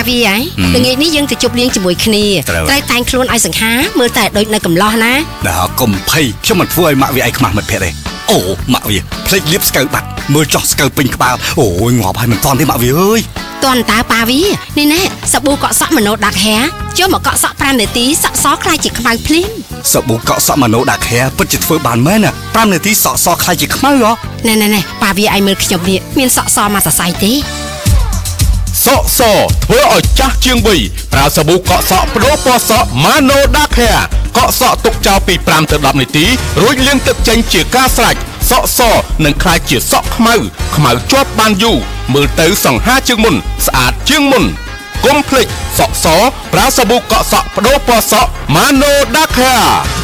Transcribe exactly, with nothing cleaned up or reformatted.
វាហើយល្ងាចនេះយើងទៅជប់លៀងជាមួយគ្នាត្រូវតែងខ្លួនឲ្យសង្ហាមើលតែដូចនៅកំឡោះណាដល់កុំភ័យខ្ញុំមិនធ្វើឲ្យម៉ាក់វាឯខ្មាស់មិត្តភក្តិទេអូម៉ាក់វាភ្លេចលាបស្កូវបាត់មើលចោះស្កូវពេញក្បាលអូយងាប់ហើយមិនតន់ទេម៉ាក់វាអើយតន់តើប៉ាវានេះណែសាប៊ូកក់សក់ម៉ាណូដាក់ហែចូលមកកក់សក់5នាទីសក់សខ្លាយជាខ្មៅភ្លាមសាប៊ូកក់សក់ម៉ាណូដាក់ហែពិតជាធ្វើបានមែនណា5នាទីសក់សខ្លាយជាខ្មៅហ៎ណែណែណែប៉ាវាឲ្យមើលខ្ញុំនេះមានសក់សមកសរសៃទេសក់សធ្វើឲ្យចាស់ជាងវ័យប្រើសាប៊ូកក់សក់បដូរពណ៌សក់ម៉ាណូដាក់ហែកក់សក់ទុកចោលពី5ទៅ10នាទីរួចលាងទឹកចេញជាការស្រេចសក់សនឹងក្លាយជាសក់ខ្មៅខ្មៅជាប់បានយូរមើលទៅសង្ហាជាងមុនស្អាតជាងមុនកុំភ្លេចសក់សប្រើសាប៊ូកក់សក់បដូរពណ៌សក់ម៉ាណូដាក់ហែ